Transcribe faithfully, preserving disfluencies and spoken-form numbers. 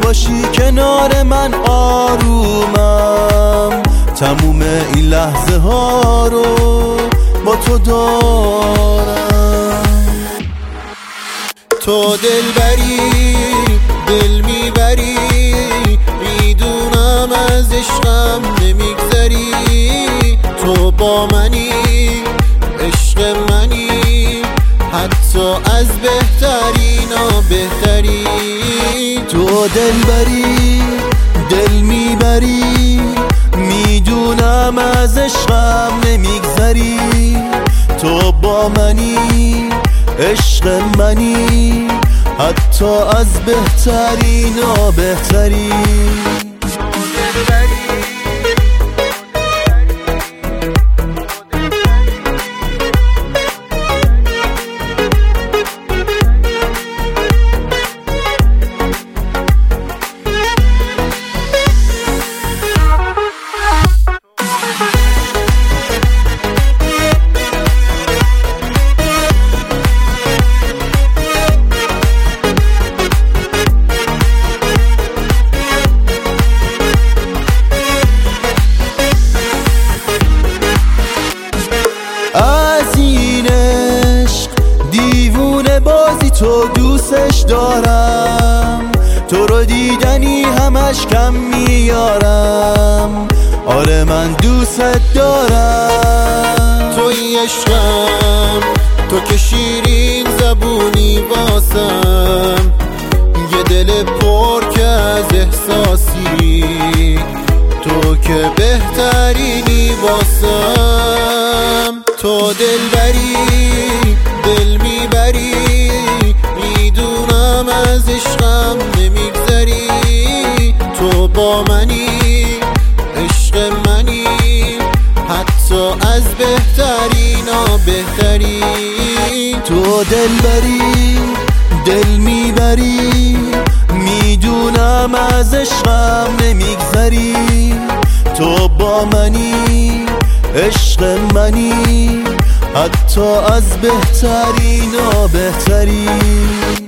باشی کنار من آرومم، تموم این لحظه ها رو با تو دارم. تو دلبری، دل میبری، میدونم از عشقم نمیگذری. تو با منی، عشق منی، حتی از بهترینا بهتری. تو دلبری، دل میبری، میدونم از عشقم نمیگذری. تو با منی، عشق منی، حتی از بهترینا بهتری. از این عشق دیوونه بازی تو دوستش دارم، تو رو دیدنی همش کم میارم. آره من دوست دارم. توی عشقم، تو که شیرین زبونی واسم، یه دل پر که از احساسی، تو که بهترینی واسم. تو دلبری، دل میبری، میدونم از عشقم نمیگذری. تو با منی، عشق منی، حتی از بهترینا بهتری. تو دلبری، دل میبری، میدونم از عشقم نمیگذری. تو با منی، عشق منی، حتی از بهترینا بهتری.